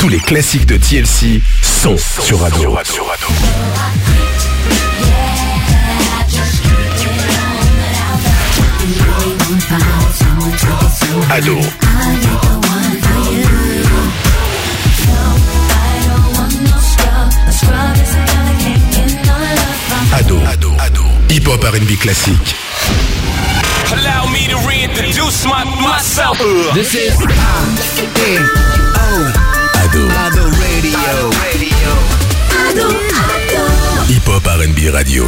Tous les classiques de TLC sont sur Ado. Ado. Ado. Hip-hop R&B classique. Allow me to reintroduce myself. This is Ado. Ado Radio. Ado. Hip-hop R&B radio.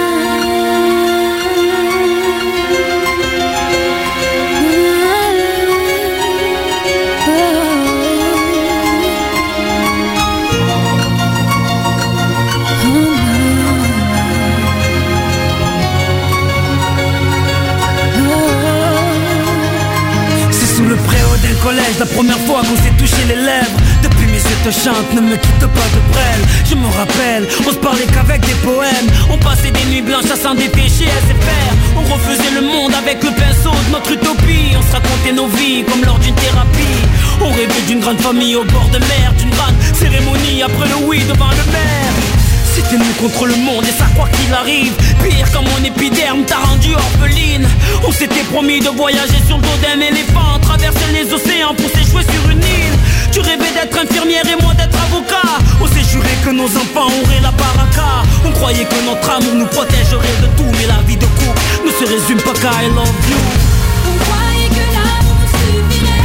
Collège, la première fois qu'on s'est touché les lèvres. Depuis mes yeux te chantent, ne me quitte pas de brêle. Je me rappelle, on se parlait qu'avec des poèmes. On passait des nuits blanches à s'endetter chez SFR. On refaisait le monde avec le pinceau de notre utopie. On se racontait nos vies comme lors d'une thérapie. On rêvait d'une grande famille au bord de mer, d'une grande cérémonie après le oui devant le maire. C'était nous contre le monde et ça quoi qu'il arrive. Pire quand mon épiderme t'a rendu orpheline. On s'était promis de voyager sur le dos d'un éléphant, traverser les océans pour s'échouer sur une île. Tu rêvais d'être infirmière et moi d'être avocat. On s'est juré que nos enfants auraient la baraka. On croyait que notre amour nous protégerait de tout. Mais la vie de couple ne se résume pas qu'à I love you. On croyait que l'amour nous suffirait.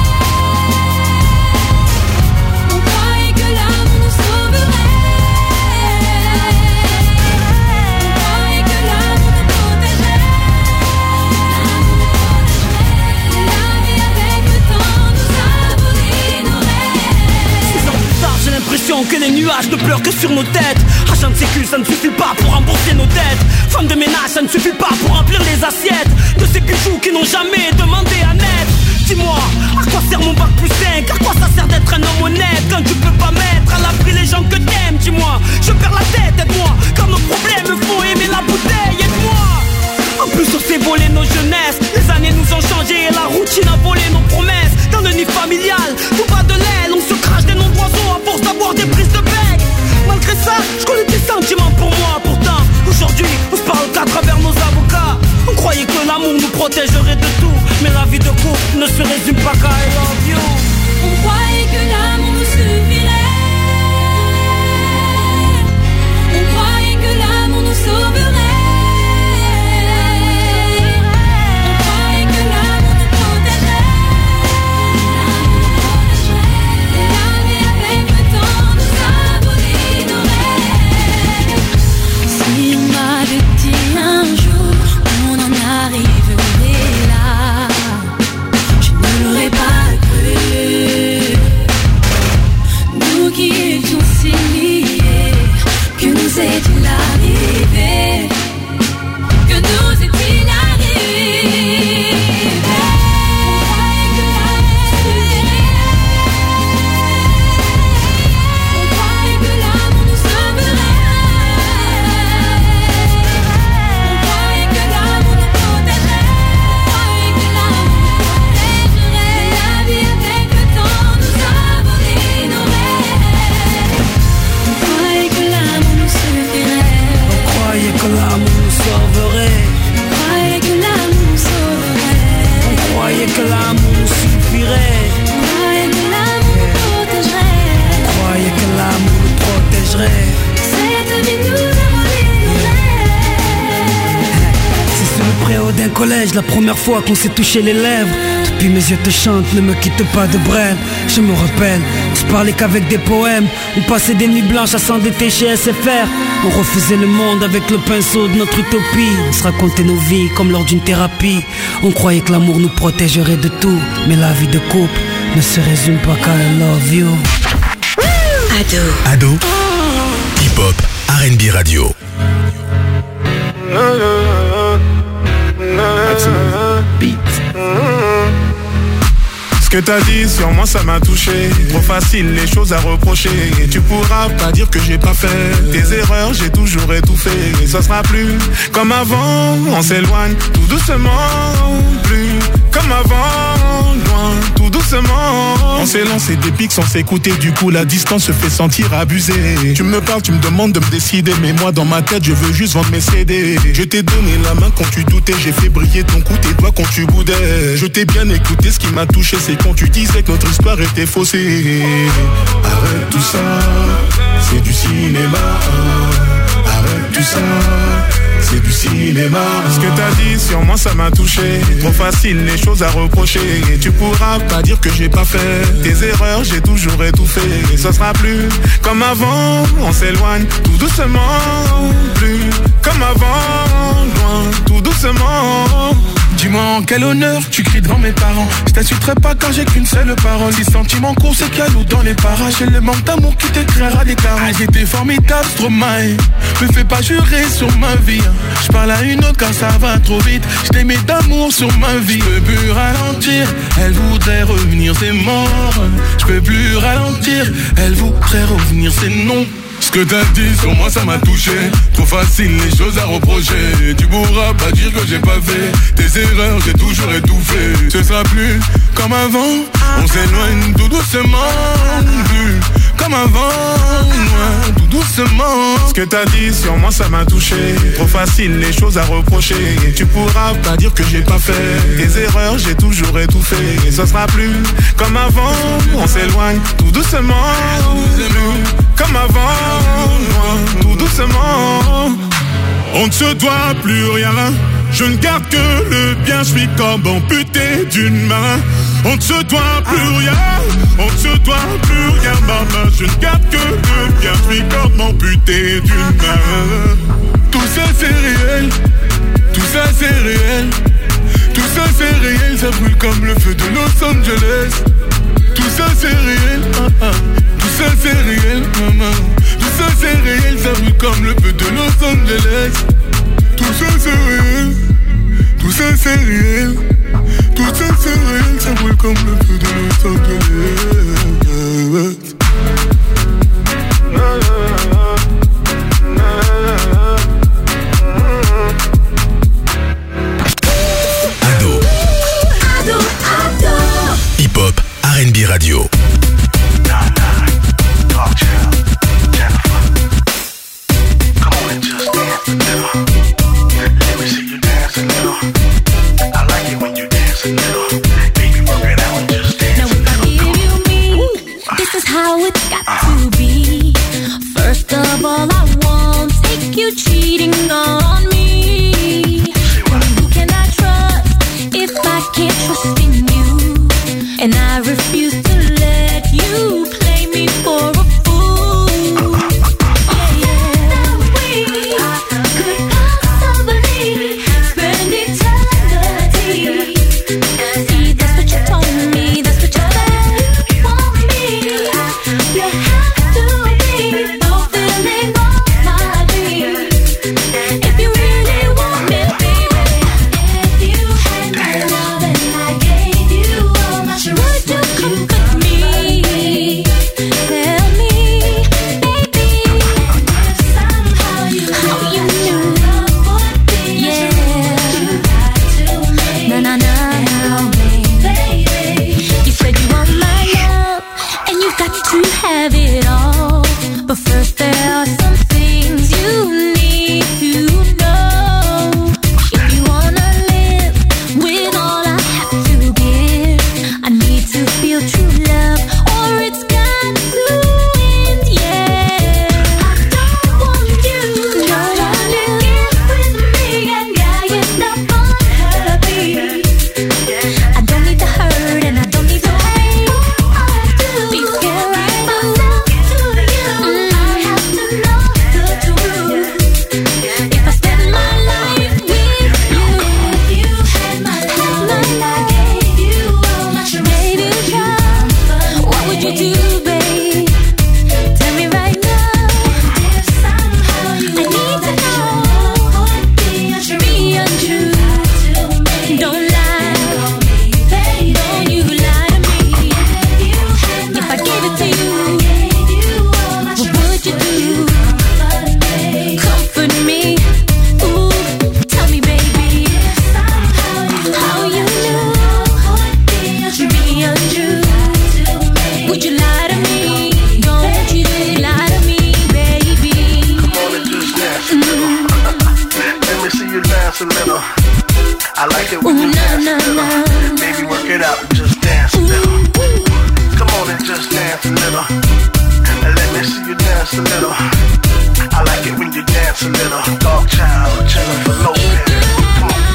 On croyait que l'amour nous sauverait. Que les nuages ne pleurent que sur nos têtes. Agent de sécu, ça ne suffit pas pour rembourser nos dettes. Femme de ménage, ça ne suffit pas pour remplir les assiettes de ces bijoux qui n'ont jamais demandé à naître. Dis-moi, à quoi sert mon bac plus 5? À quoi ça sert d'être un homme honnête quand tu peux pas mettre à l'abri les gens que t'aimes? Dis-moi, je perds la tête, aide-moi. Car nos problèmes me font aimer la bouteille, aide-moi. En plus on s'est volé nos jeunesses. Les années nous ont changé et la routine a volé nos promesses. Dans le nid familial, tout bas de l'aile, on se crache des noms d'oiseaux à force d'avoir des prises de bec. Malgré ça, je connais tes sentiments pour moi. Pourtant, aujourd'hui, on se parle qu'à travers nos avocats. On croyait que l'amour nous protégerait de tout. Mais la vie de couple ne se résume pas qu'à I love you. On croyait que l'amour nous suffirait. On croyait que l'amour nous sauverait. Est-il arrivé? Que nous est-il arrivé? On croyait que l'amour nous sauverait. On croyait que l'amour nous protégerait. On croyait que l'amour nous protégerait. La vie avec le temps nous a volé nos rêves. On croyait que l'amour nous suffirait. On croyait que l'amour nous sauverait. On croyait que l'amour nous sauverait. On croyait que l'amour nous suffirait. On croyait que l'amour nous protégerait. On croyait que l'amour nous protégerait. Cette vie nous a volé nos rêves. C'est sur le préau d'un collège, la première fois qu'on s'est touché les lèvres. Depuis mes yeux te chantent, ne me quitte pas de brêle. Je me rappelle, on se parlait qu'avec des poèmes. On passait des nuits blanches à s'endetter chez SFR. On refaisait le monde avec le pinceau de notre utopie. On se racontait nos vies comme lors d'une thérapie. On croyait que l'amour nous protégerait de tout. Mais la vie de couple ne se résume pas qu'à I love you. Ado. Hip-hop R&B radio. Ce que t'as dit sur moi ça m'a touché. Trop facile les choses à reprocher. Et tu pourras pas dire que j'ai pas fait tes erreurs, j'ai toujours étouffé. Et ça sera plus comme avant. On s'éloigne tout doucement. Plus comme avant, loin, tout doucement. doucement. On s'est lancé des pics sans s'écouter, du coup la distance se fait sentir abusée. Tu me parles, tu me demandes de me décider, mais moi dans ma tête je veux juste vendre mes CD. Je t'ai donné la main quand tu doutais, j'ai fait briller ton cou, tes doigts quand tu boudais. Je t'ai bien écouté, ce qui m'a touché c'est quand tu disais que notre histoire était faussée. Arrête tout ça, c'est du cinéma. Arrête tout ça, c'est du cinéma. Ce que t'as dit sur moi ça m'a touché. Trop facile les choses à reprocher. Et tu pourras pas dire que j'ai pas fait tes erreurs, j'ai toujours étouffé. Et ce sera plus comme avant, on s'éloigne tout doucement. Plus comme avant, loin, tout doucement. Dis-moi en quel honneur tu cries devant mes parents. Je t'insulterai pas car j'ai qu'une seule parole. Si sentiments courts c'est calou dans les parages. C'est le manque d'amour qui t'écrira des carottes. Ah, j'étais formidable, Stromae. Me fais pas jurer sur ma vie. Je parle à une autre car ça va trop vite. Je t'aimais d'amour sur ma vie. Je peux plus ralentir, elle voudrait revenir, c'est mort. Je peux plus ralentir, elle voudrait revenir, c'est non. Ce que t'as dit sur moi ça m'a touché. Trop facile les choses à reprocher. Tu pourras pas dire que j'ai pas fait tes erreurs, j'ai toujours étouffé. Ce sera plus comme avant, on s'éloigne tout doucement. Plus comme avant, loin, tout doucement. Ce que t'as dit sur moi ça m'a touché. Trop facile les choses à reprocher. Et tu pourras pas dire que j'ai pas fait tes erreurs, j'ai toujours étouffé. Et ce sera plus comme avant, on s'éloigne tout doucement. Plus comme avant, loin, tout doucement. On ne se doit plus rien, je ne garde que le bien, je suis comme amputé d'une main. On ne se doit plus rien, on ne se doit plus rien, maman. Je ne garde que le bien, je suis comme amputé d'une main. Tout ça c'est réel, tout ça c'est réel. Tout ça c'est réel, ça brûle comme le feu de Los Angeles. Tout ça c'est réel, tout ça c'est réel, maman. Tout ça c'est réel, ça brûle comme le feu de Los Angeles. Tout ça c'est réel, tout ça c'est réel. Tout ça c'est réel, ça brûle comme le feu de Los Angeles. Hip-hop, R&B radio. How it's got to be. First of all, I won't take you cheating on me. Who can I trust if I can't trust in you? And I refuse to let you play me for a fool. Yeah, we could possibly spend eternity. See, that's what you told me, that's what you said you want me. You have to be fulfilling all my dreams. If you really want me, baby. If you had my love and I gave you all my trust, would you come with me? Tell me, baby, if somehow you knew love would be true, you had to make baby. You said you want my love and you've got to have it all. But first there are some things you need to know. If you wanna live with all I have to give, I need to feel true love or it's got to end, yeah. I don't want you to live with me and get up unhappy. I don't need the hurt and I don't need the pain. All I do is get right myself to you lie to me? Don't you lie to me, baby. Come on and just dance a little. Let me see you dance a little. I like it when you dance a little. Baby, work it out and just dance a little. Come on and just dance a little. And let me see you dance a little. I like it when you dance a little. Dog child, Jennifer Lopez. Come on.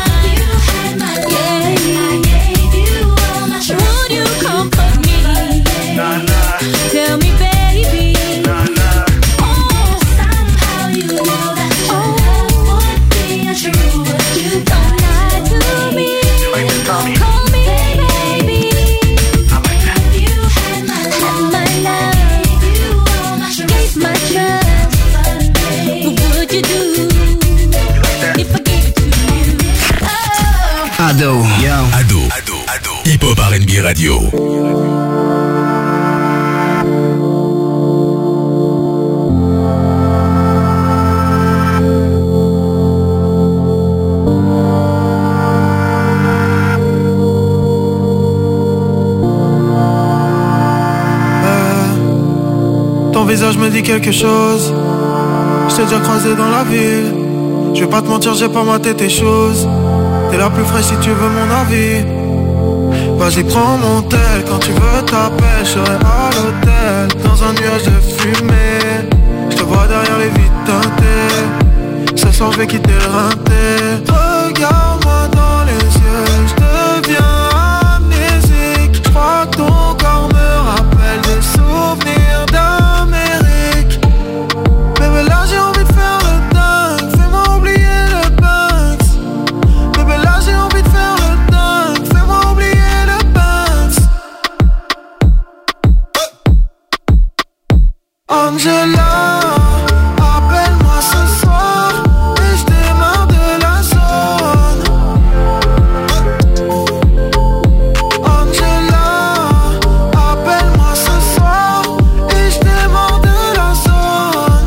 Would you comfort me? Nah, nah. Tell me, baby. Nah, nah. Somehow you know that your love would be untrue, but you don't lie to me. You like that, Tommy? Call me baby. I like that. You had my love, gave my trust. What would you do if I gave it to you? Oh. Ado, yo. Ado. Hip Hop R&B Radio. Ton visage me dit quelque chose. Je t'ai déjà croisé dans la ville. Je vais pas te mentir, j'ai pas maté tes choses. T'es la plus fraîche si tu veux mon avis. Vas-y, prends mon tel, quand tu veux t'appelles. Je serai à l'hôtel, dans un nuage de fumée. Je te vois derrière les vitres teintées. Ce soir je vais quitter le rinté. Regarde-moi dans les yeux, je deviens amnésique. Je crois que ton corps me rappelle des souvenirs d'Amérique. Bébé, là j'ai envie de faire le dingue, fais-moi oublier le Banks. Bébé, là j'ai envie de faire le dingue, fais-moi oublier le Banks. Angela, appelle-moi ce soir et je démarre de la zone. Angela, appelle-moi ce soir et je démarre de la zone.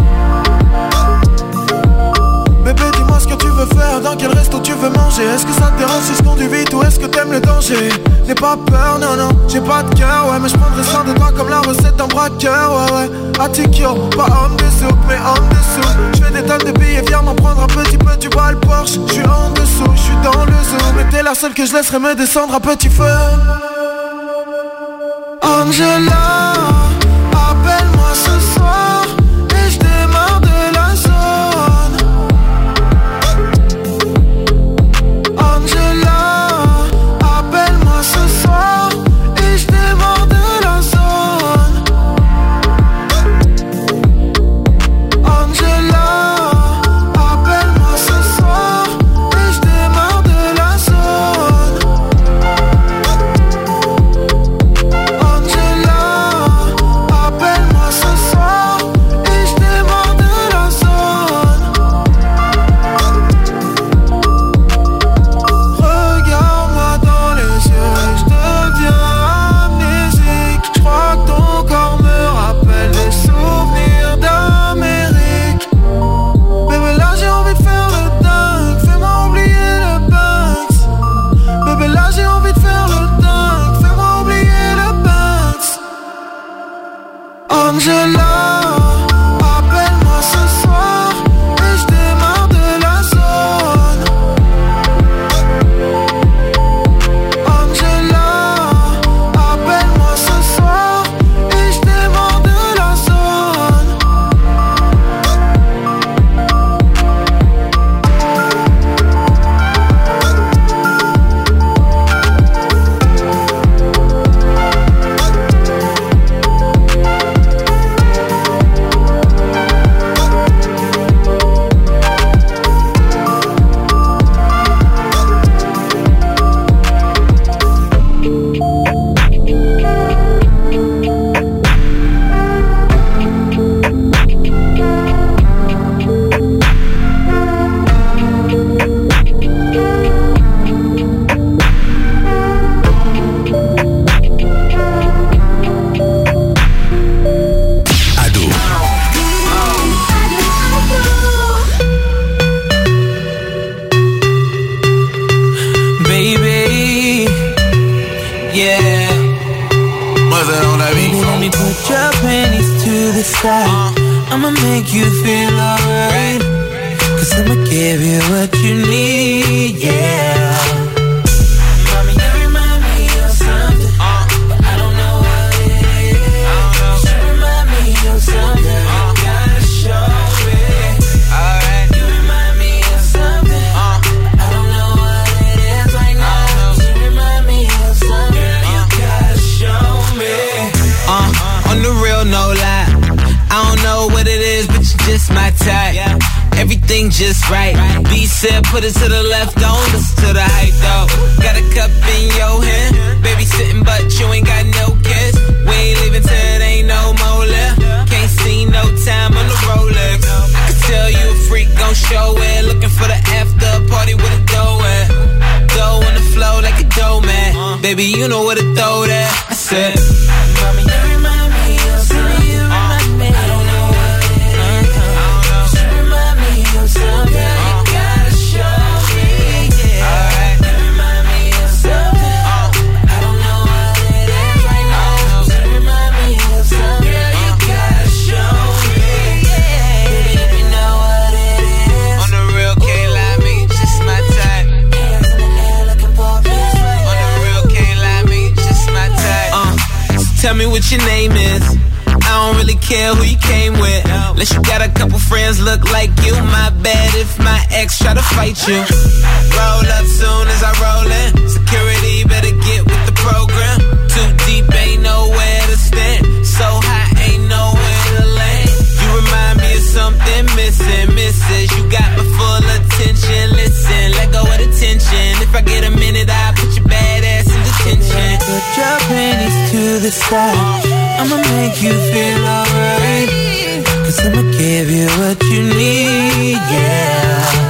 Bébé, dis-moi ce que tu veux faire, dans quel resto tu veux manger. Est-ce que ça te dérange si je conduis vite ou est-ce que t'aimes le danger? N'aie pas peur, non, non, j'ai pas de cœur, ouais. Mais je prendrai soin de toi comme la recette d'un braqueur, ouais, ouais. Attikyo, pas homme de soupe, mais homme de soupe. J'fais des tonnes de billets, viens m'en prendre un petit peu, tu vois le Porsche. J'suis en dessous, j'suis dans le zoo. Mais t'es la seule que je laisserai me descendre à petit feu. Angela, appelle-moi ce soir et je démarre de la zone. Angela, appelle-moi ce soir et je démarre de la zone. Angela, appelle-moi ce soir et je démarre de la zone. Angela, appelle-moi ce soir et je démarre de la zone. Regarde-moi dans les yeux, je deviens amnésique. Je crois que ton corps me rappelle des souvenirs d'Amérique. Bébé, là j'ai envie de faire le dingue, fais-moi oublier le Banks. Bébé, là j'ai envie de faire le dingue, fais-moi oublier le Banks. Angela, appelle-moi ce soir et je démarre de la zone. Angela, appelle-moi ce soir et je démarre de la zone. side. I'ma make you feel alright. Cause I'ma give you what you need, yeah. Mommy, you remind me of something, but I don't know what it is. You remind me of something, you gotta show me. Alright. You remind me of something, but I don't know what it is right now. You remind me of something, you gotta show me. On the real, no lie. I don't know what it is, but you're just my type. Everything just right. B said put it to the left, don't listen to the hype though. Got a cup in your hand, baby sitting but you ain't got no kiss. We ain't leaving till it ain't no more left. Can't see no time on the Rolex. I can tell you a freak gon' show it. Looking for the after party with a dough at. Dough on the floor like a dough man. Baby you know where to throw that. I said, Mommy, you remind me of something. You remind me. I don't know what it is. You remind me of something. You gotta show me. Yeah. Alright. You remind me of something. I don't know what it is right now. You remind me of something. You gotta show me. Yeah. Baby, if you know what it is. On the real, can't lie me, just my type. Hands in the air looking for a bitch right now. On the real, can't lie me, just my type. Tell me what your name is. I don't really care who you came with. Unless you got a couple friends look like you. My bad if my ex try to fight you. Roll up soon as I roll in. Security better get with the program. Too deep, ain't nowhere to stand. So high, ain't nowhere to land. You remind me of something missing, misses. You got my full attention. Listen, let go of the tension. If I get a minute, I'll put your bad ass in detention. Put your panties to the side. I'ma make you feel alright. Cause I'ma give you what you need, yeah.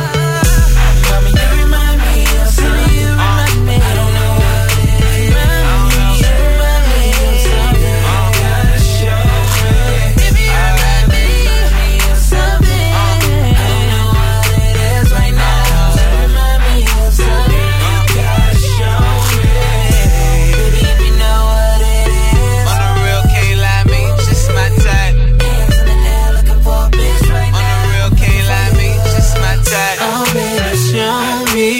Mommy, you remind me of something. You remind me. I don't know what it is. You remind me of something. You gotta show me. Baby, you remind me of something. I don't know what it is right now. You remind me of something. You gotta show me. Baby, if you know what it is. On the real, can't lie me, just my type. Hands in the air looking for a bitch right now. On the real, can't lie me, just my type. Oh baby, show me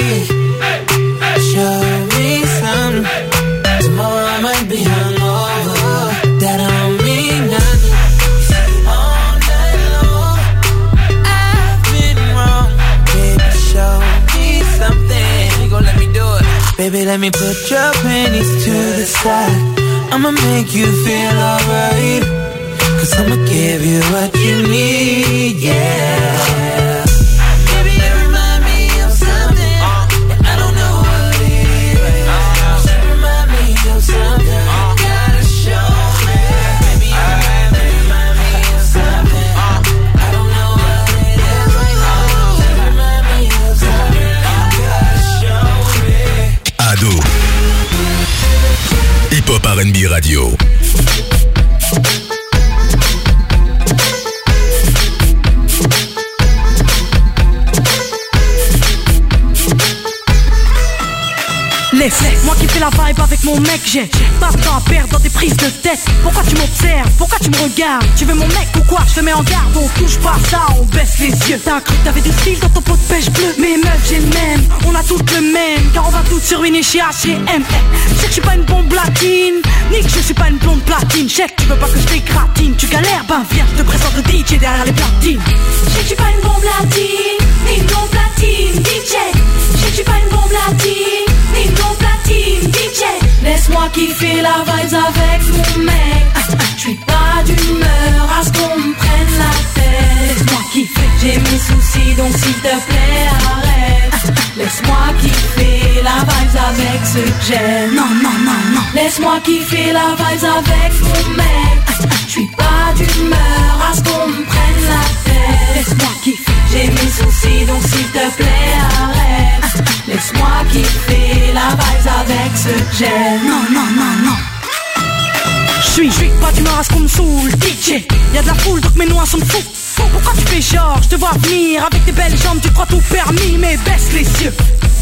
some. Tomorrow I might be hungover. That don't mean nothing. All night long I've been wrong. Baby, show me something. You gon' let me do it? Baby, let me put your panties to the side. I'ma make you feel alright. Cause I'ma give you what you need, yeah. Baby, you remind me of something, but I don't know what it is. You remind me of something, you gotta show me. Baby, you remind me of something, I don't know what it is right now. You remind me of something, you gotta show me. Ado. Hip Hop R&B Radio. Moi qui fais la vibe avec mon mec, j'ai pas de temps à perdre dans des prises de tête. Pourquoi tu m'observes, pourquoi tu me regardes? Tu veux mon mec ou quoi? Je te mets en garde, on touche pas ça, on baisse les yeux. T'as cru que t'avais du style dans ton pot de pêche bleu. Mais meuf j'ai le même, on a toutes le même. Car on va toutes sur ruiner chez H&M. Je sais que je suis pas une bombe latine, ni que je suis pas une blonde platine. Je sais que tu veux pas que je t'égratine. Tu galères, ben viens, je te présente le DJ derrière les platines. Je sais que je suis pas une bombe latine, ni une blonde platine, DJ. Je sais que je suis pas une bombe latine, ni une blonde platine, DJ. Laisse-moi kiffer la vibes avec mon mec. Je suis pas d'humeur à ce qu'on me prenne la tête. Laisse-moi kiffer, j'ai mes soucis donc s'il te plaît arrête. Laisse-moi kiffer la vibes avec ce que j'aime. Non, non, non, non. Laisse-moi kiffer la vibes avec mon mec. Je suis pas d'humeur à ce qu'on me prenne la tête. Laisse-moi kiffer, j'ai mes soucis donc s'il te plaît arrête. Laisse-moi kiffer la vibes avec ce que j'aime. non, non, non, non. Je suis pas d'humeur à ce qu'on me saoule, DJ. Y'a de la foule donc mes noix sont fous. Pourquoi tu fais genre, je te vois venir avec tes belles jambes, tu crois tout permis, mais baisse les yeux.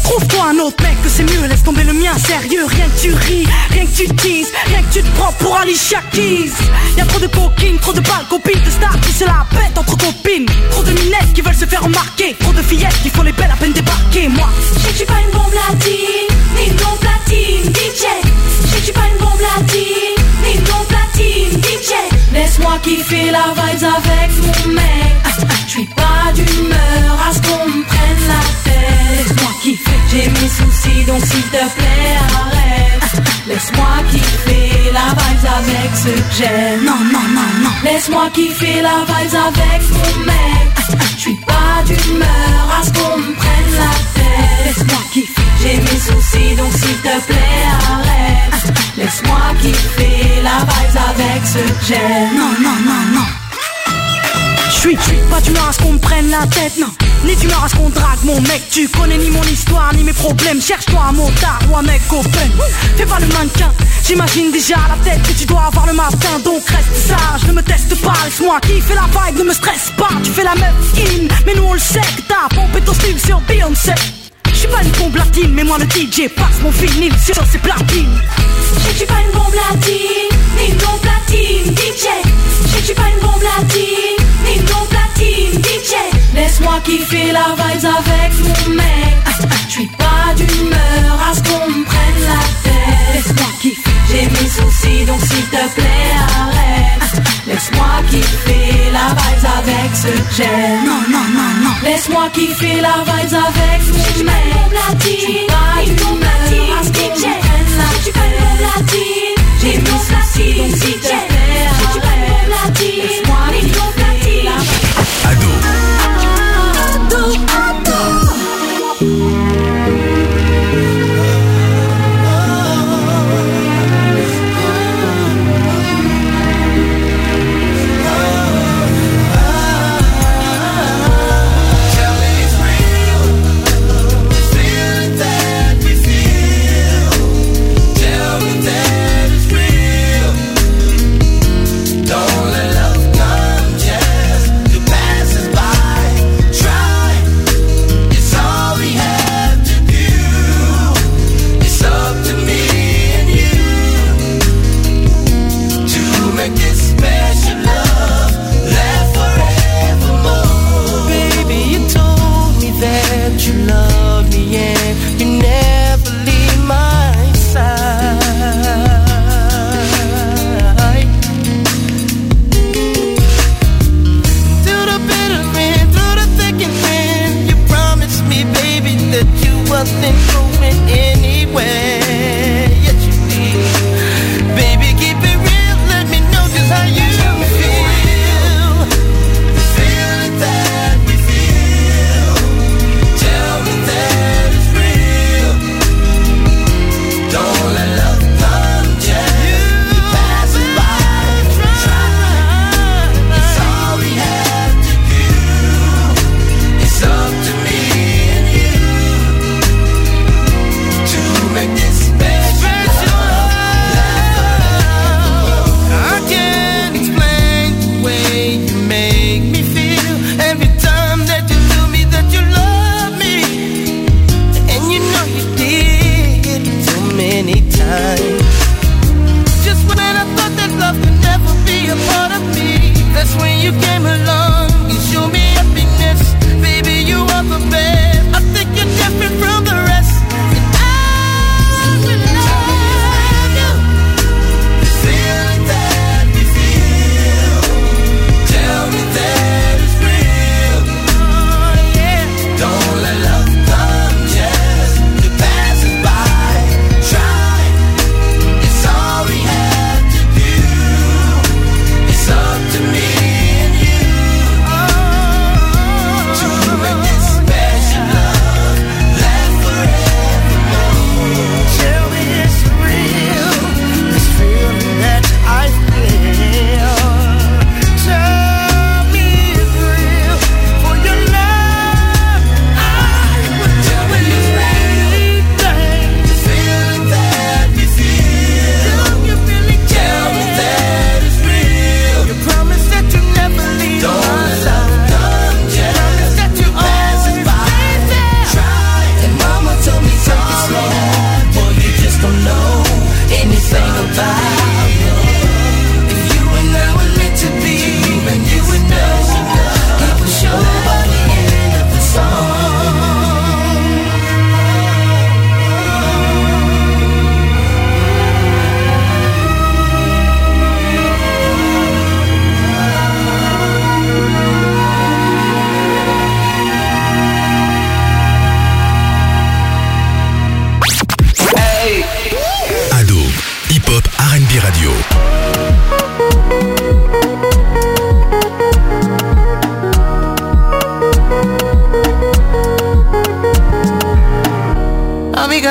Trouve-toi un autre mec que c'est mieux, laisse tomber le mien, sérieux. Rien que tu ris, rien que tu teases, rien que tu te prends pour Alicia Keys. Y'a trop de coquines, trop de balles, copines de stars qui se la pètent entre copines. Trop de minettes qui veulent se faire remarquer, trop de fillettes qui font les belles à peine débarquer. Moi, je suis pas une bombe latine, ni une bombe platine, DJ. Je suis pas une bombe latine, ni une bombe platine, DJ. laisse-moi kiffer la vibes avec mon mec. Je suis pas d'humeur à ce qu'on me prenne la tête. Laisse-moi kiffer, j'ai mes soucis donc s'il te plaît arrête. Laisse-moi kiffer la vibes avec ce que j'aime. Non, non, non, non. Laisse-moi kiffer la vibes avec mon mec. Je suis pas d'humeur à ce qu'on me prenne la tête. Laisse-moi kiffer, j'ai mes soucis donc s'il te plaît arrête. Laisse-moi kiffer la vibes avec ce que j'aime. Non, non, non, non. Je suis pas d'humeur à ce qu'on me prenne la tête, non. Ni d'humeur à ce qu'on drague mon mec. Tu connais ni mon histoire ni mes problèmes. Cherche-toi un motard ou un mec open. Fais pas le mannequin, j'imagine déjà la tête que tu dois avoir le matin. Donc reste sage, ne me teste pas. Laisse-moi kiffer la vibe, ne me stresse pas. Tu fais la meuf in, mais nous on le sait que t'as pompé ton style sur Beyoncé. Je suis pas une bombe latine, mais moi le DJ passe mon vinyle sur ses platines. Je suis pas une bombe latine, ni une bombe platine, DJ. Je suis pas une bombe latine, ni une bombe platine, DJ. Laisse-moi kiffer la vibes avec mon mec. Je suis pas d'humeur à ce qu'on me prenne la tête. Laisse-moi kiffer, j'ai mes soucis donc s'il te plaît arrête. Laisse-moi kiffer la vibes avec ce que j'aime. Non, non, non, non. Laisse-moi kiffer la vibes avec mon mec. Je suis pas une bombe latine, à ce qu'on me DJ. prenne la Je suis pas une bombe latine, j'ai mes soucis donc s'il te plaît arrête. Je suis pas une bombe latine, Laisse-moi ni une bombe kiffer la latine. Ado.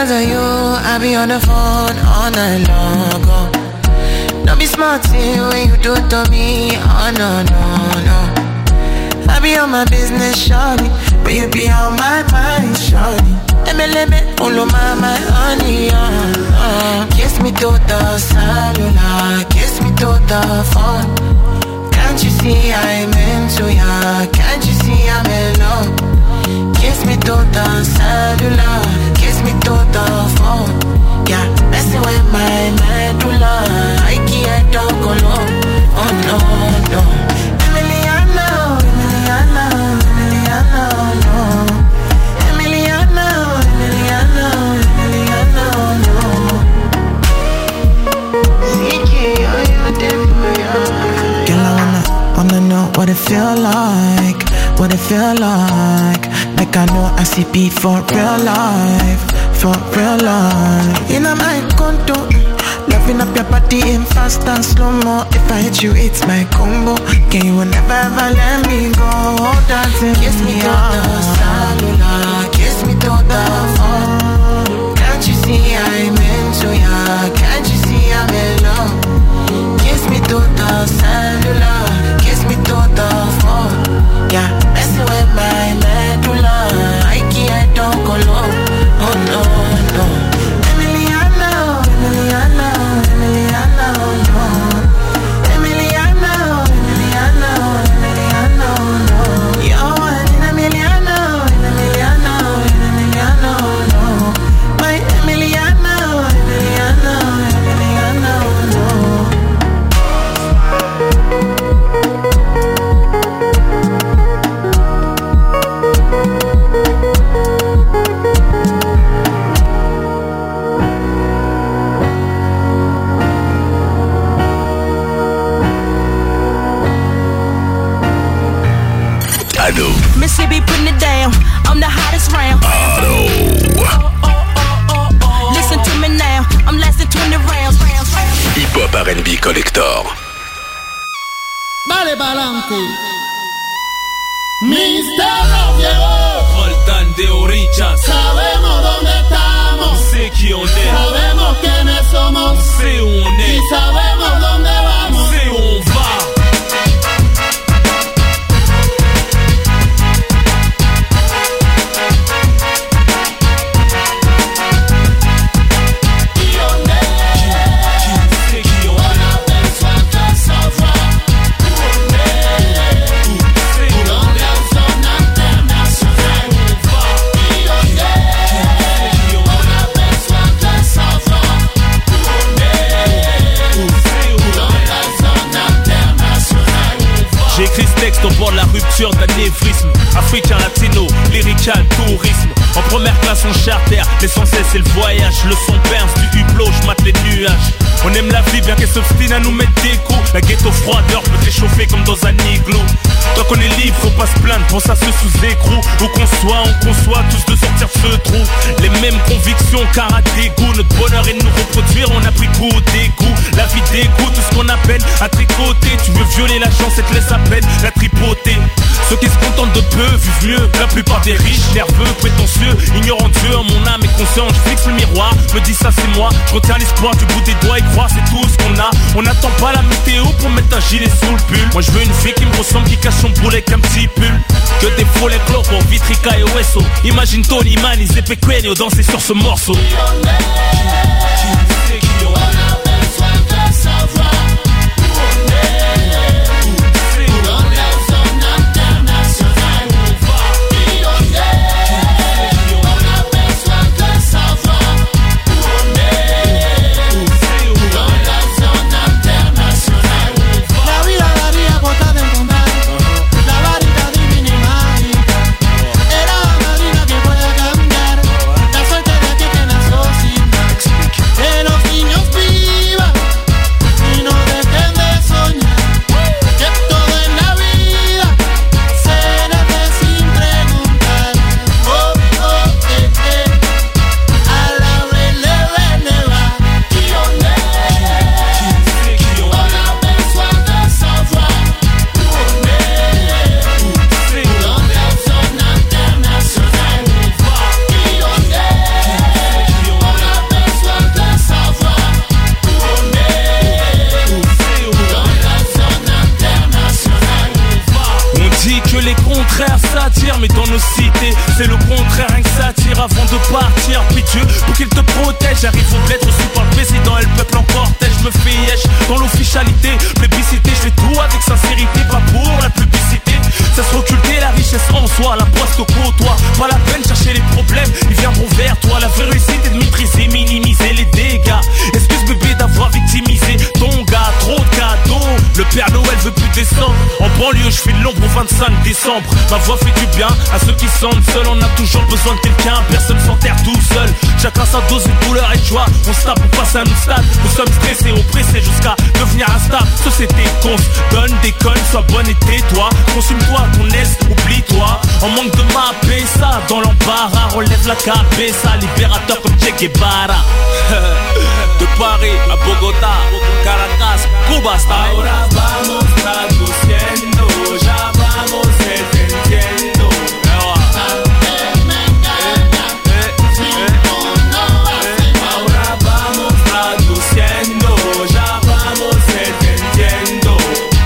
because of you, I be on the phone all night long. Oh. Don't be smart when you do it to me. Oh no, no, no. I be on my business, shawty, but you be on my mind, shawty. MLM, all of my honey, kiss me to the cellular, kiss me to the phone. Can't you see I'm into ya? Can't you see I'm in love? Kiss me to the cellular, kiss me to the phone. Yeah, messing with my medulla, I can't talk alone. Oh no, no. Emiliano, Emiliano, Emiliano, no. Emiliano, Emiliano, Emiliano, no. Ziki, are you there for ya? Girl, I wanna know what it feel like, what it feel like. Like I know I see beat for real life, for real life. In my condo, loving up your body in fast and slow-mo. If I hit you, it's my combo. Can you never ever let me go? Dancing, kiss me to the cellular, kiss me to the phone. Can't you see I'm into ya? Can't you see I'm in love? Kiss me to the cellular, kiss me to the phone. Yeah, messing with my medulla, I can't talk alone. Oh no, no. Emiliano, Emiliano, Emiliano, no. Emiliano, Emiliano, Emiliano, no. Yo, Emiliano, Emiliano, Emiliano, no. My Emiliano, Emiliano, Emiliano, no. Ado. Missy be putting it down. I'm the hottest round. Ado. Listen to me now. I'm lasting 20 rounds. Hip Hop R&B Collector. Dale pa'lante. Mister llegó. Roldán de Orillas. Sabemos dónde estamos. Sé qui on est. Sabemos quiénes somos. Sé où on est. Y sabemos dónde vamos. Sé où on va. J'ai écrit ce texte au bord de la rupture d'anévrisme. Africain, latino, lyrical, tourisme. En première classe on charter, l'essentiel c'est le voyage. Le son pince du hublot, je mate les nuages. On aime la vie bien qu'elle s'obstine à nous mettre des coups. La ghetto froideur peut t'échauffer comme dans un igloo. Tant qu'on est libre, faut pas se plaindre, pense à ceux sous écrou. Où qu'on soit, on conçoit tous de sortir de ce trou. Les mêmes convictions car à dégoût. Notre bonheur est de nous reproduire, on a pris goût au dégoût. La vie dégoûte, tout ce qu'on a peine à tricoter. Tu veux violer la chance et te laisse à peine la tripoter. Ceux qui se contentent de peu vivent mieux. La plupart des riches, nerveux, prétentieux, ignorant Dieu, mon âme est consciente. Je fixe le miroir, me dis ça c'est moi. Je retiens l'espoir du bout des doigts et croire c'est tout ce qu'on a. On n'attend pas la météo pour mettre un gilet sous le pull. Moi je veux une fille qui me ressemble, qui cache son boulet avec un petit pull. Que des follets clopos, Vitrica et Wesso. Imagine Tony Man, ils étaient Pequeño danser sur ce morceau. Pero à dire, mais dans nos cités c'est le contraire, rien que ça tire avant de partir. Puis Dieu, pour qu'il te protège, j'arrive au bled reçu par le président et le peuple en cortège. Je me fais yèche dans l'officialité, plébiscité, je fais tout avec sincérité, pas pour la publicité. Ça se occulter la richesse en soi, la poisse au côtoie. Pas la peine de chercher les problèmes, ils viendront vers toi. La vraie réussite est de maîtriser, minimiser les dégâts. Excuse bébé d'avoir victimisé ton gars, trop de cadeaux. Le Père Noël veut plus descendre. En banlieue je fais de l'ombre au 25 décembre. Ma voix fait du bien à ceux qui sentent seuls. On a toujours besoin de quelqu'un, personne s'enterre tout seul. Chacun sa dose de douleur et de joie. On se tape pour passer à un autre stade. Nous sommes stressés, oppressés jusqu'à devenir instable. Société con, donne des connes, sois bonne et tais-toi. Consume-toi ton aise, oublie-toi. En manque de ma paix, ça dans l'embarras. Relève la cabeza, libérateur comme Che Guevara. De Paris à Bogotá, Caracas, Cuba está. Ahora vamos traduciendo, ya vamos entendiendo. Ahora vamos traduciendo, ya vamos entendiendo.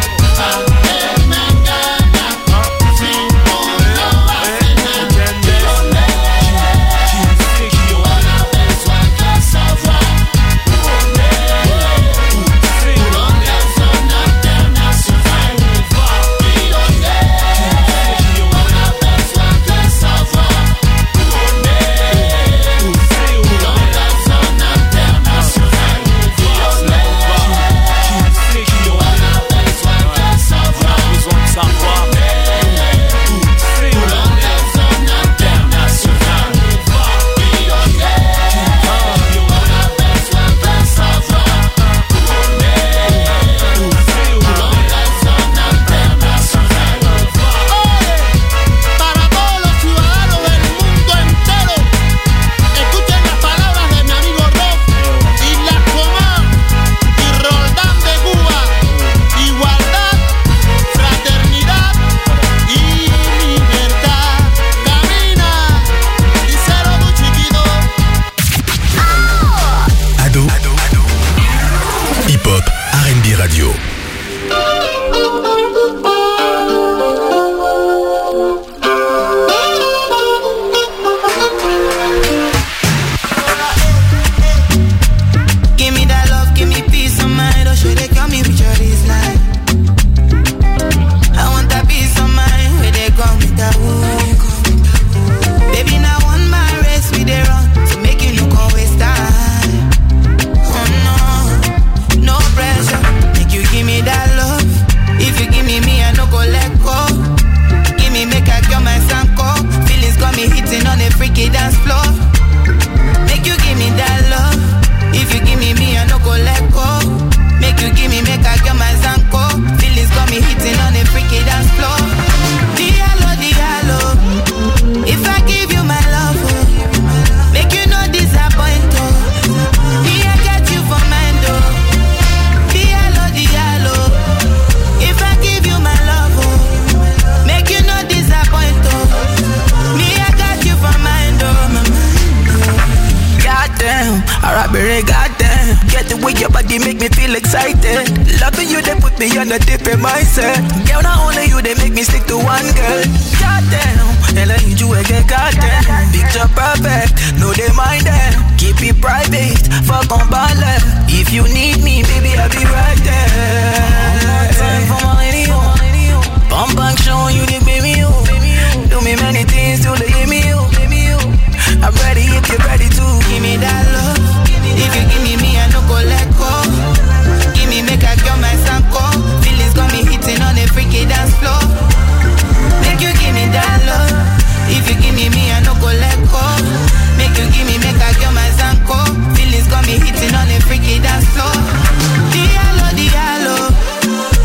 Strawberry, goddamn. Get the way your body make me feel excited. Loving you, they put me on a different mindset. Girl, not only you, they make me stick to one girl. Goddamn, and I need you again, goddamn. Picture perfect, no they mind them. Keep it private, fuck on ballet. If you need me, baby, I'll be right there. Time for my radio. Bump back, showing you the baby, you. Do me many things till they give me you. I'm ready if you're ready to. Give me that love. If you give me, I no go let go. Give me, make I girl my sanko. Feelings got me hitting on a freaky dance floor. Make you give me that love. If you give me, I no go let go. Make you give me, make I girl my sanko. Feelings got me hitting on a freaky dance floor. Diallo, diallo.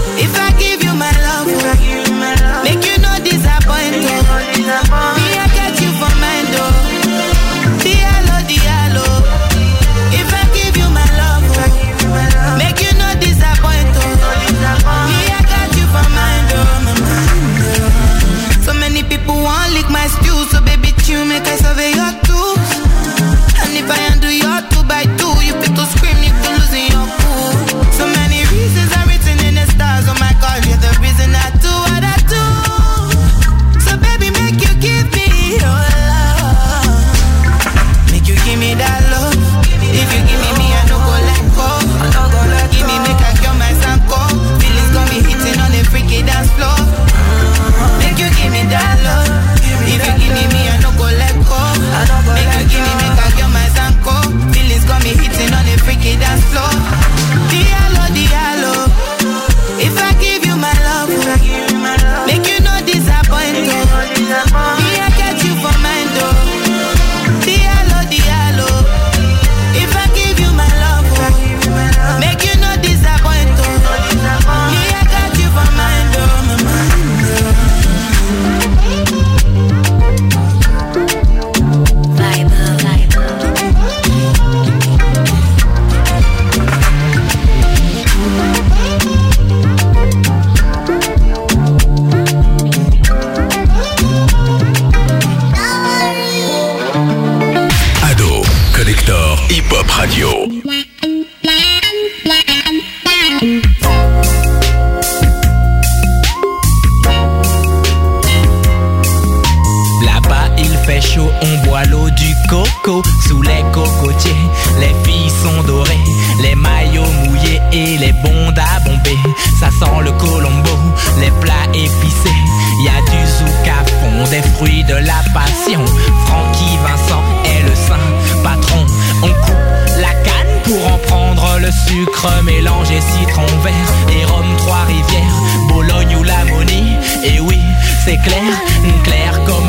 fait chaud, on boit l'eau du coco sous les cocotiers. Les filles sont dorées, les maillots mouillés et les bondes à bomber. Ça sent le colombo, les plats épicés. Y a du zouk à fond, des fruits de la passion. Francky Vincent est le saint patron. On coupe la canne pour en prendre le sucre mélangé citron vert et rhum Trois-Rivières, Bologne ou Lamonie. Et oui, c'est clair, clair comme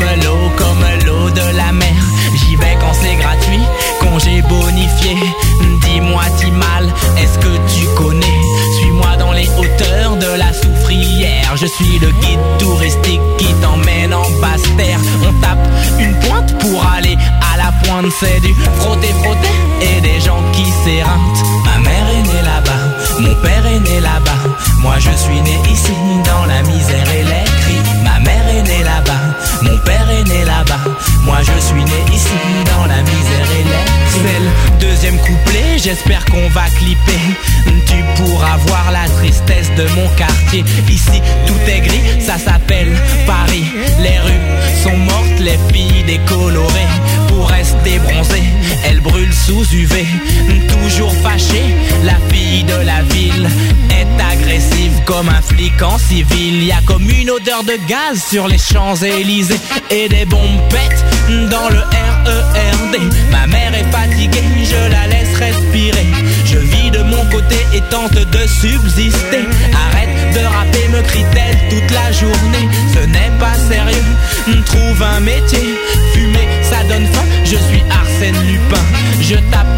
l'eau de la mer. J'y vais quand c'est gratuit, congé bonifié. Dis-moi Timal, est-ce que tu connais? Suis-moi dans les hauteurs de la Soufrière. Je suis le guide touristique qui t'emmène en Basse-Terre. On tape une pointe pour aller à la pointe. C'est du frotter et des gens qui s'éreintent. Ma mère est née là-bas, mon père est né là-bas. Moi je suis né ici dans la misère et les cris. Ma mère est née là-bas, mon père est né là-bas. Moi je suis né ici dans la misère et les cris. C'est le deuxième couplet, j'espère qu'on va clipper. Tu pourras voir la tristesse de mon quartier. Ici tout est gris, ça s'appelle Paris. Les rues sont mortes, les filles décolorées. Pour rester bronzée, elle brûle sous UV. Toujours fâchée, la fille de la ville est agressive comme un flic en civil. Y a comme une odeur de gaz sur les Champs-Élysées et des bombes pètent dans le RERD. Ma mère est fatiguée, je la laisse respirer. Je vis de mon côté et tente de subsister. Arrête de rapper, me crie-t-elle toute la journée. Ce n'est pas sérieux, trouve un métier. Fumer, ça donne faim, je suis Arsène Lupin. Je tape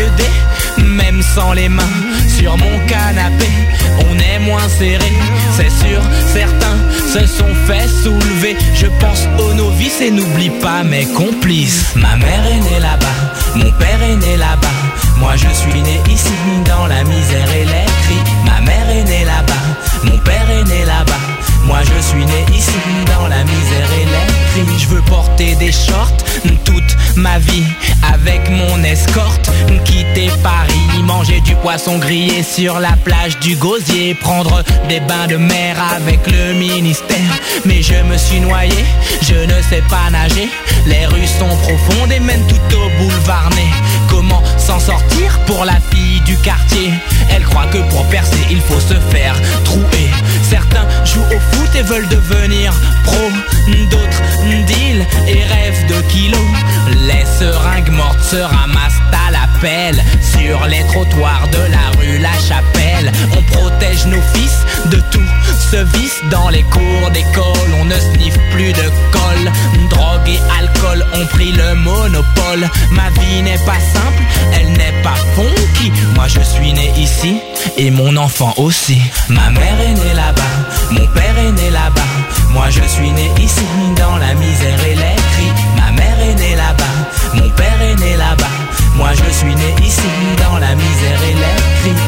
AED, même sans les mains. Sur mon canapé, on est moins serré. C'est sûr, certains se sont fait soulever. Je pense aux novices et n'oublie pas mes complices. Ma mère est née là-bas, mon père est né là-bas. Moi je suis né ici dans la misère et les cris. Ma mère est née là-bas, mon père est né là-bas. Moi je suis né ici dans la misère et les cris. Je veux porter des shorts toute ma vie avec mon escorte. Quitter Paris, manger du poisson grillé sur la plage du Gosier. Prendre des bains de mer avec le ministère. Mais je me suis noyé, je ne sais pas nager. Les rues sont profondes et mènent tout au boulevard Ney. Comment s'en sortir pour la fille du quartier? Elle croit que pour percer il faut se faire trouer. Certains jouent au foot et veulent devenir pro. D'autres deal et rêvent de kilos. Les seringues mortes se ramassent à la pelle sur les trottoirs de la rue La Chapelle. On protège nos fils de tout ce vice. Dans les cours d'école on ne sniffe plus de colle. Drogue et alcool ont pris le monopole. Ma vie n'est pas simple, elle n'est pas funky. Moi je suis né ici et mon enfant aussi. Ma mère est née là-bas, mon père est né là-bas. Moi je suis né ici dans la misère et les cris. Ma mère est née là-bas, mon père est né là-bas. Moi je suis né ici dans la misère et les cris.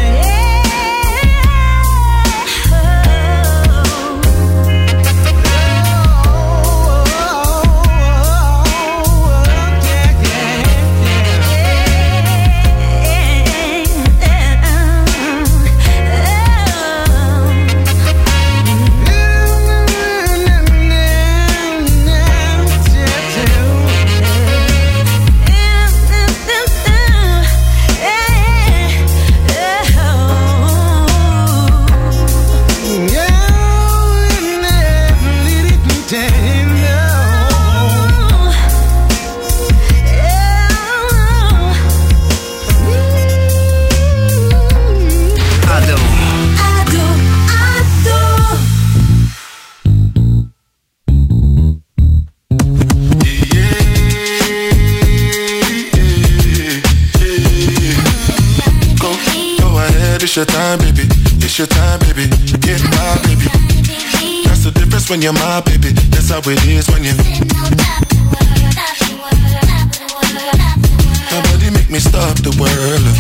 It's your time, baby. It's your time, baby. Get my baby. That's the difference when you're my baby. That's how it is when you. Nobody make me stop the world.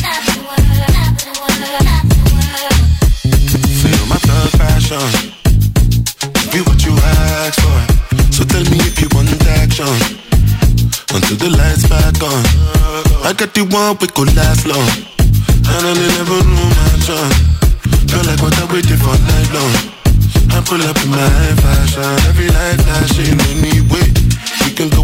Feel my thug passion. Be what you ask for. So tell me if you want action. Until the lights back on. I got the one we could last long. And I never knew my job. Feel like what I waited for night long. I pull up in my fashion. Every light flashing anyway. We can go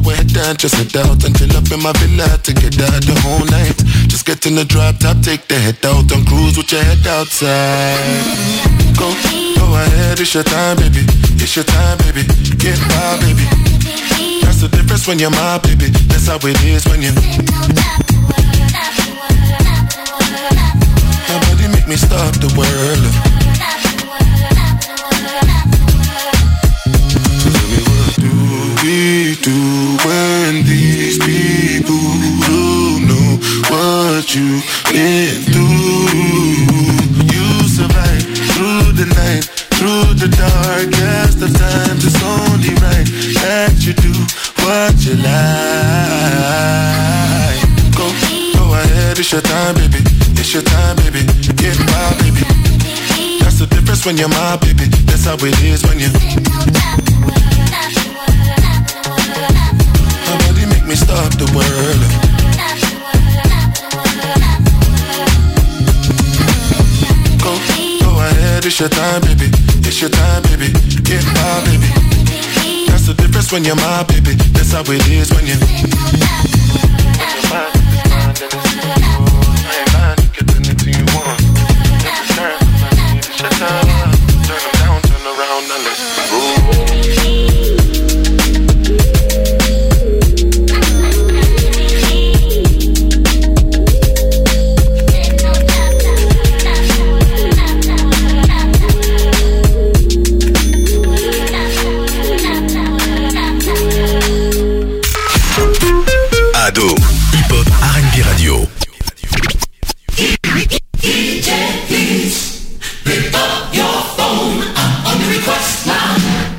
can't just head out until up in my villa to get out the whole night. Just get in the drop top, take the head out and cruise with your head outside. Go ahead, it's your time, baby. It's your time, baby. Get wild, baby. That's the difference when you're my baby. That's how it is when you. Nobody make me stop the world. So tell me, what do we do when these people don't know what you've been through? You survive through the night, through the darkest of times. It's only right that you do what you like. Go ahead, it's your time, baby. It's your time, baby. Get wild, baby. That's the difference when you're my baby. That's how it is when you. Nobody make me stop the world. Go ahead, it's your time, baby. It's your time, baby. Get wild, baby. That's the difference when you're my baby. That's how it is when you. Ado, hip-hop R&B radio. DJ, please pick up your phone. I'm on the request line.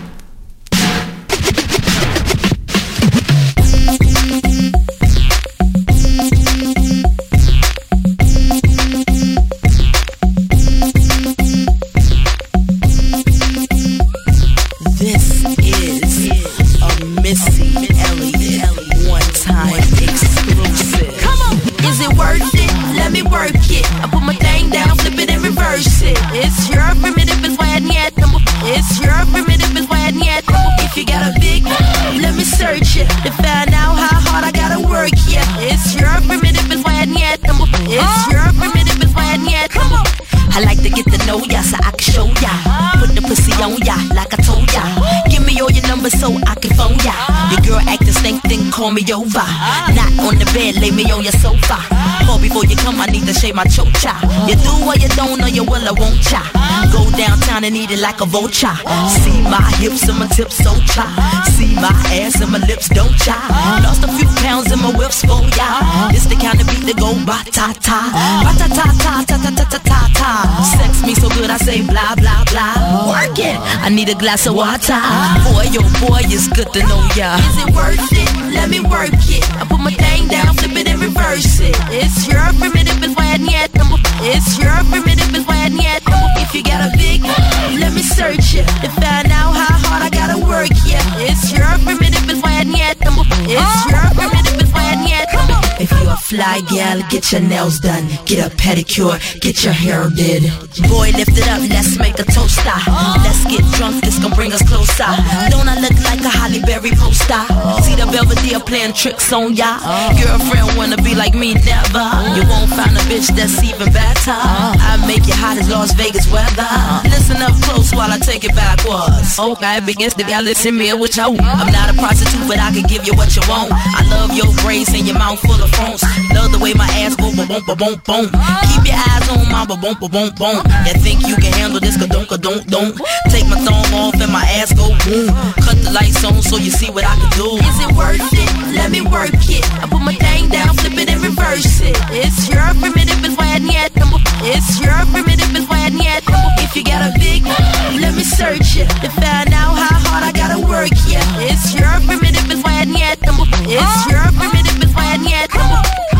This is a Missy Elliott one-time exclusive. Come on, is it worth it? Let me work it. I put my thing down, flip it and reverse it. It's your primitive, it's why I need number. It's your primitive, it's why I need number. If you got a big, let me search it to find out how hard I gotta work. Yeah, it's your primitive, it's why I need number. It's your primitive, it's why I need number. I like to get to know ya so I can show ya. Put the pussy on ya like I told ya. Give me all your numbers so I can phone ya. Your girl acting stink, then call me over. Not on the bed, lay me on your sofa. Call before you come, I need to shave my chocha. You do or you don't, or you will or won't ya. Go downtown and eat it like a vulture. See my hips and my tips so cha. See my ass and my lips don't cha. Lost a few pounds in my whips for ya. This the kind of beat that go ba-ta-ta. Ba-ta-ta-ta, ta-ta-ta-ta-ta. Sex me so good I say blah blah blah. Work it, I need a glass of water. Boy, oh boy, it's good to know ya. Is it worth it? Let me work it. I put my thing down, flip it and reverse it. It's your primitive, it's why I need number. It's your primitive, it's why I need number. If you got a big, let me search it to find out how hard I gotta work. Yeah, it's your primitive, it's why I need number. It's your primitive, it's why I need number. If you a fly gal, get your nails done, get a pedicure, get your hair did. Boy, lift it up, let's make a toaster. Let's get drunk, this gon' bring us closer. Don't I look like a Holly Berry poster? See the Belvedere playing tricks on ya. Girlfriend wanna be like me, never. You won't find a bitch that's even better. I make you hot as Las Vegas weather. Listen up close while I take it backwards. Okay, begins to y'all listen me what you want. I'm not a prostitute, but I can give you what you want. I love your braids and your mouth full of phones. Love the way my ass go ba-boom, ba-boom, boom. Keep your eyes on my ba-boom, ba-boom, boom. You think you can handle this, ka-don't, ka-don't, don't. Take my thumb off and my ass go boom. Cut the lights on so you see what I can do. Is it worth it? Let me work it. I put my thing down, flip it and reverse it. It's your primitive, it's why I need number. It's your primitive, it's why I need number. If you got a big, let me search it to find out how hard I gotta work. Yeah, it's your primitive, it's why I need number. It's your primitive, it's why I need number.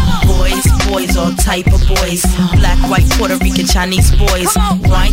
Boys, all type of boys. Black, white, Puerto Rican, Chinese boys. White,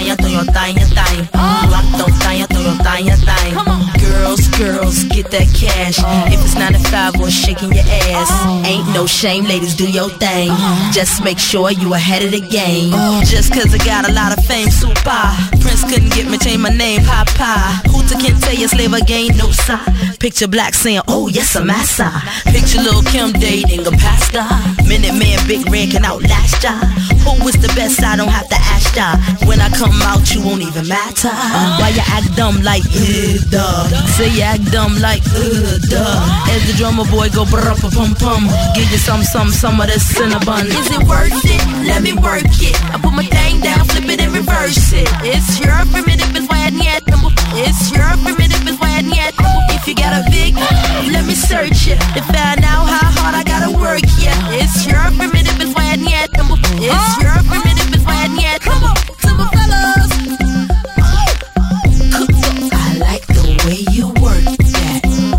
girls, get that cash. If it's 9 to 5 or shaking your ass, ain't no shame, ladies, do your thing. Just make sure you ahead of the game. Just cause I got a lot of fame, super. Prince couldn't get me, change my name, Papa. Hooter can't tell you, slave again, no sign. Picture Black saying, oh yes, I'm massa. Picture Lil' Kim dating a pastor. Minute Man, Big Red can outlast ya. Who is the best? I don't have to ask ya. When I come out, you won't even matter. Why you act dumb like, duh? Say you act dumb like, duh. As the drummer boy go brr-pum-pum. Give you some of this Cinnabon. Is it worth it? Let me work it. I put my thing down, flip it and reverse it. It's your primitive, it's why I need it. It's your primitive, it's why I need it. If you got a big, let me search it. To find out how hard I gotta work, yeah. It's your primitive, it's why I need it. It's your primitive, it's why I need it. Come on, super fellas. I like the way you work that.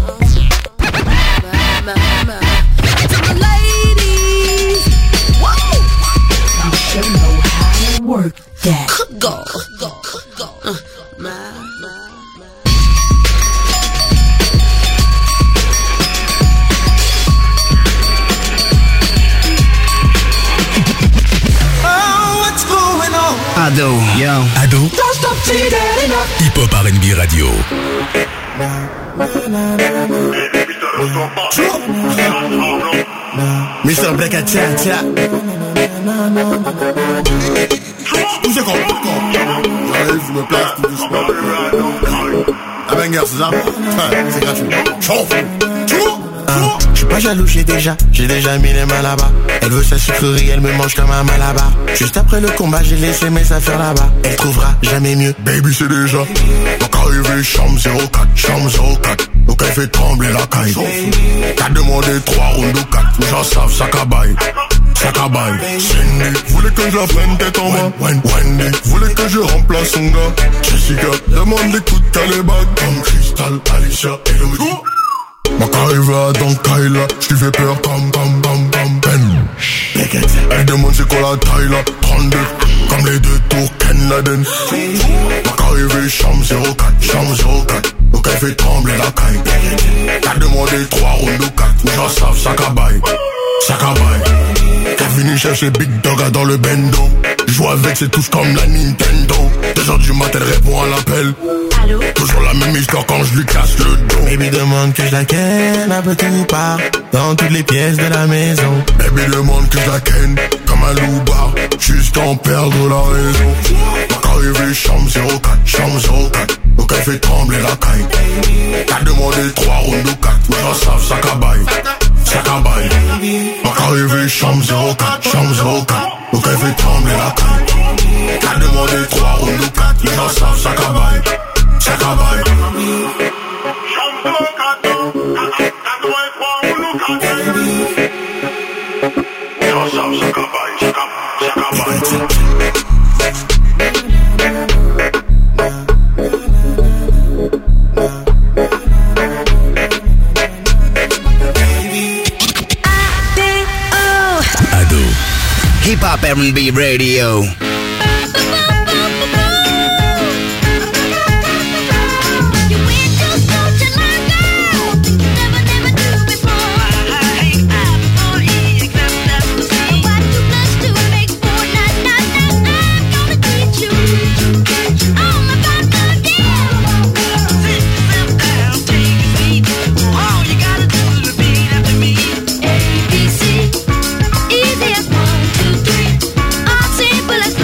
To the ladies, whoa, you sure know how to work that. Go. Ado, yo. Ado. Hip Hop R&B Radio. Mr. Black at Tcha. Poussez quoi. J'arrive, je me place tout doucement. Ah ben gars, c'est ça. C'est gratuit. J'suis pas jaloux, j'ai déjà mis les mains là-bas. Elle veut sa sucrerie, elle me mange comme un malabar. Juste après le combat, j'ai laissé mes affaires là-bas. Elle trouvera jamais mieux. Baby, c'est déjà. Donc arrivé, chambre 04. Donc elle fait trembler la caille. T'as demandé 3 rounds ou 4. J'en savent, ça cabaye. Cindy voulait que je la prenne tête en bas. Wendy voulait que je remplace son gars. Jessica demande des coups de calébag. Comme Crystal, Alicia, Elodie. Ma carrière dans Kyla, j't'y fais peur comme Ben. Elle demande c'est quoi la taille là, 32, comme les 2 tours Ken Laden. Ma carrière chambre 04, donc elle fait trembler la caille. T'as demandé 3 rounds ou 4, j'en savent, ça cabaye. T'es venu chercher Big Dog dans le bendo. Joue avec, c'est tous comme la Nintendo. 2h du matin, elle répond à l'appel. Allô? Toujours la même histoire quand je lui casse le dos. Baby demande que je la ken un peu tout part, dans toutes les pièces de la maison. Baby demande que je la ken comme un loupard, juste en perdre la raison. Donc arrivé chambre 04, donc elle fait trembler la caille. T'as demandé 3 rounds ou 4, mais j'en savent, ça cabaye. Donc arrivé chambre 04, donc elle fait trembler la caille. T'as demandé 3 rounds ou 4, mais j'en savent, ça cabaye. Ado. Hip Hop R&B Radio. Easy as 1, 2, 3. All simple as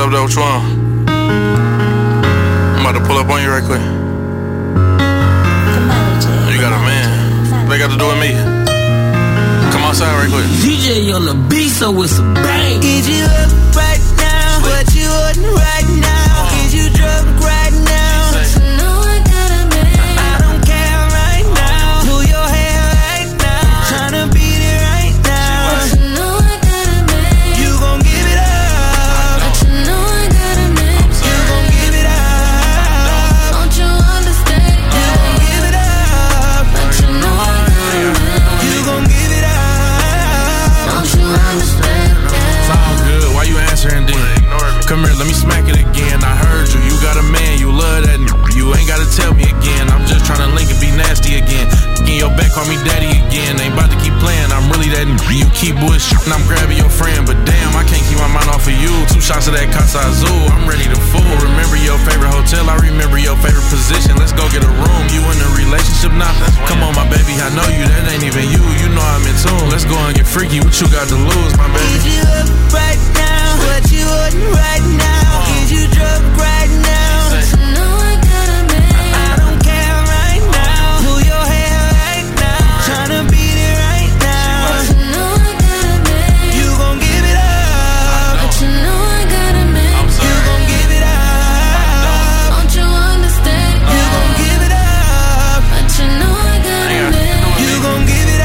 up though? What you want? I'm about to pull up on you right quick. You got a man. What they got to do with me? Come outside right quick. DJ on the beat, so it's a bang. Is you up right now? What you on right now? Is you drunk right now? know I got a man. I don't care right now. Pull your hair right now. Tryna beat it right now. know I got a man. You gon' give it up. know I got a man. You gon' give it up. Don't you understand? You gon' give it up. know I got a man. You gon' give it up. Don't you understand? It's all good. Why you answering then? Come here, let me smack it again. I heard you. You got a man. You love that. You ain't gotta tell me again. I'm just trying to link and be nasty again. In your back, call me daddy again. Ain't about to keep playing. I'm really that. You keep bullshitting. I'm grabbing your friend, but damn, I can't keep my mind off of you. 2 shots of that Casa Azul. I'm ready to fool. Remember your favorite hotel. I remember your favorite position. Let's go get a room. You in a relationship now? Come on, my baby. I know you. That ain't even you. You know I'm in tune. Let's go and get freaky. What you got to lose, my baby? Is you up right now? What you on right now? Is you drunk right now? know I got a man. I don't care right now. Pull your hair right now. Tryna beat it right now. know I got a man. You gon' give it up. know I got a man. You gon' give it up. Don't you understand? You gon' give it up. know I got a man. You gon' give it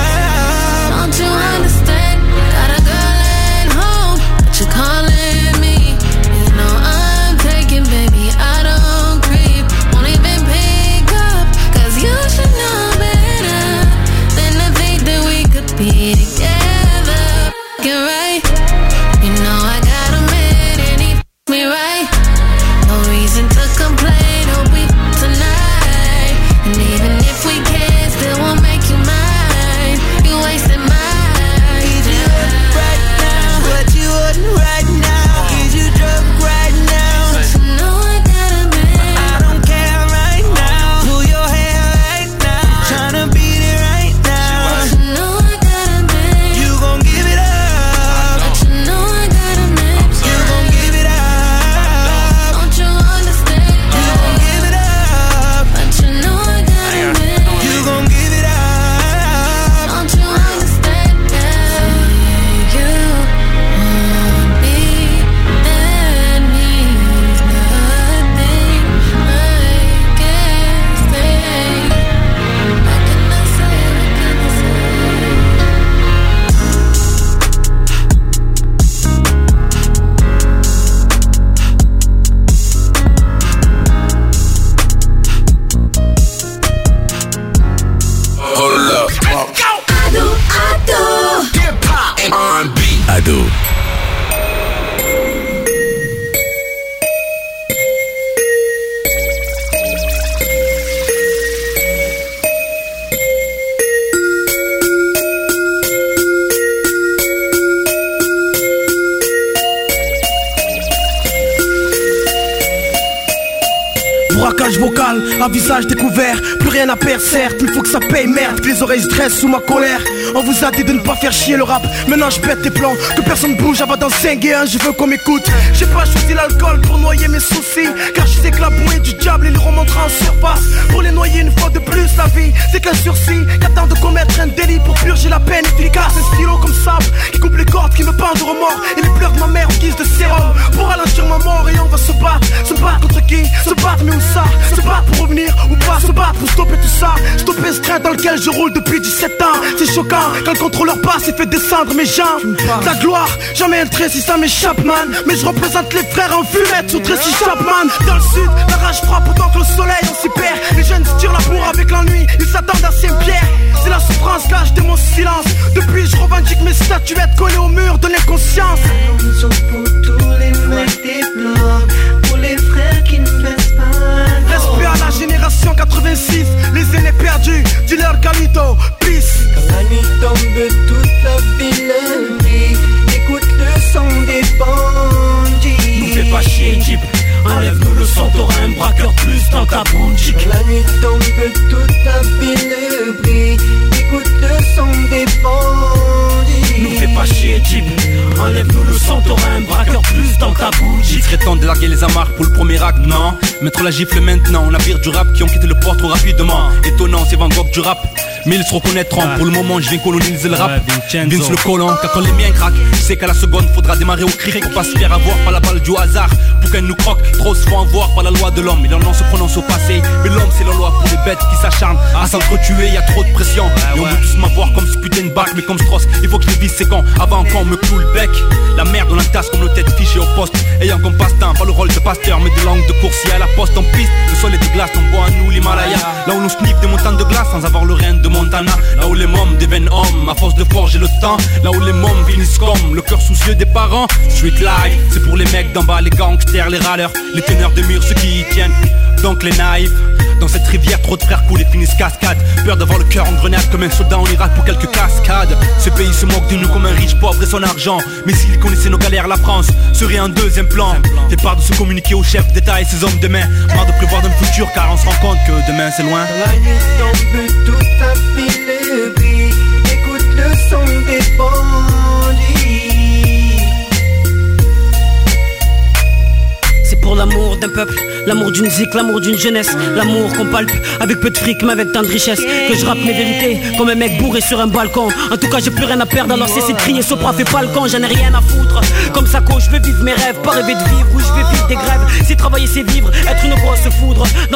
up. Don't you understand? Got a girl at home, but you're calling me. You know I'm taking, baby, I don't creep. Won't even pick up, 'cause you should know better than to think that we could be together. Get right. You know I got a man and he me right. No reason to complain, hope we tonight. And even if we can't, still won't make you mine. You wasting mine. Is you up right now? What you on right now? Is you drunk right now? know I got a man. I don't care right now. Pull your hair right now. Tryna beat it right now. know I got a man. You gon' give it up. know I got a man. You gon' give it up. Don't you understand? You gon' give it up. know I got a man. You gon' give it up. Don't you understand? You want me, that means nothing. I can't say. What can I say? What can I say? Hold up. Ado. Hip hop and R&B. Ado. Braquage vocal, à visage découvert, plus rien à perdre certes, il faut que ça paye merde, que les oreilles se dressent sous ma colère. On vous a dit de ne pas faire chier le rap, maintenant je pète tes plans, que personne bouge avant d'en 5 et 1, je veux qu'on m'écoute. J'ai pas choisi l'alcool pour noyer mes soucis, car je sais que la bouée du diable, il remontera en surface. Pour les noyer une fois de plus, la vie, c'est qu'un sursis, qu'attend de commettre un délit pour purger la peine efficace. Un stylo comme sable, qui coupe les cordes, qui me peint de remords, et les pleurs de ma mère en guise de sérum, pour ralentir ma mort, et on va se battre contre qui? Se battre mais où ça? Se battre pour revenir ou pas? Se battre pour stopper tout ça? Stopper ce train dans lequel je roule depuis 17 ans. C'est choquant quand le contrôleur passe et fait descendre mes jambes. La gloire, jamais un trait si ça m'échappe man. Mais je représente les frères en fumette sous Tracy Chapman. Dans le sud, la rage frappe autant que le soleil on s'y perd. Les jeunes se tirent la bourre avec l'ennui, ils s'attendent à Saint-Pierre. C'est la souffrance là, je mon silence. Depuis je revendique mes statuettes collées au mur de l'inconscience. Pour tous les mecs des blocs, pour les frères qui ne baissent pas. Respect à la génération 86, les aînés perdus, dealer Calito, peace. Quand la nuit tombe, toute la ville brille. Écoute le son des bandits. Nous fais pas chier, Jeep. Enlève-nous le son, t'auras un braqueur plus dans ta boutique. Quand la nuit tombe, toute la ville brille. Écoute le son des bandits. Nous fais pas chier, Jeep. Enlève-nous le son, t'auras un braqueur plus dans ta boutique. envoyer les amarres pour le premier acte, non. Mettre la gifle maintenant, on navire du rap qui ont quitté le port trop rapidement. Étonnant, c'est Van Gogh du rap, mais ils se reconnaîtront. Pour le moment, je viens coloniser le rap. Vince le colon, car quand les miens craquent, c'est qu'à la seconde, faudra démarrer au cric pour pas se faire avoir par la balle du hasard. Pour qu'elle nous croque, trop se font avoir par la loi de l'homme. Et leur nom se prononce au passé, mais l'homme c'est la loi pour les bêtes qui s'acharnent à s'entretuer, y a trop de pression. Et on veut tous m'avoir comme ce putain de bac, mais comme Strauss, il faut que je les vise c'est quand, avant qu'on me cloue le bec. La merde on la tasse comme nos têtes fichées au poste, ayant comme passe-temps, pas le rôle de pasteur, mais de langue de coursier à la poste en piste. Le sol est de glace, on boit à nous l'Himalaya. Là où l'on sniffe des montagnes de glace sans avoir le rein de Montana. Là où les mômes deviennent hommes, à force de forger le temps. Là où les mômes finissent comme le cœur soucieux des parents. Street life, c'est pour les mecs d'en bas, les gangsters, les râleurs, les teneurs de murs, ceux qui y tiennent. Donc les naïfs, dans cette rivière trop de frères coulent et finissent cascade. Peur d'avoir le cœur en grenade comme un soldat en Irak pour quelques cascades. Ce pays se moque de nous comme un riche pauvre et son argent. Mais s'il connaissait nos galères, la France serait un deuxième plan. Fait part de se communiquer aux chefs d'État et ses hommes de main. Marre de prévoir dans le futur car on se rend compte que demain c'est loin. La nuit tombe, tout a filé brille. Écoute le son des bandits. C'est pour l'amour d'un peuple, l'amour d'une zik, l'amour d'une jeunesse, l'amour qu'on palpe avec peu de fric mais avec tant de richesse, que je rappe mes vérités comme un mec bourré sur un balcon. En tout cas j'ai plus rien à perdre alors cessez de crier Sopra fait pas le con, j'en ai rien à foutre. Comme ça je veux vivre mes rêves, pas rêver de vivre où je vais vivre des grèves. Si travailler c'est vivre, être une grosse foudre.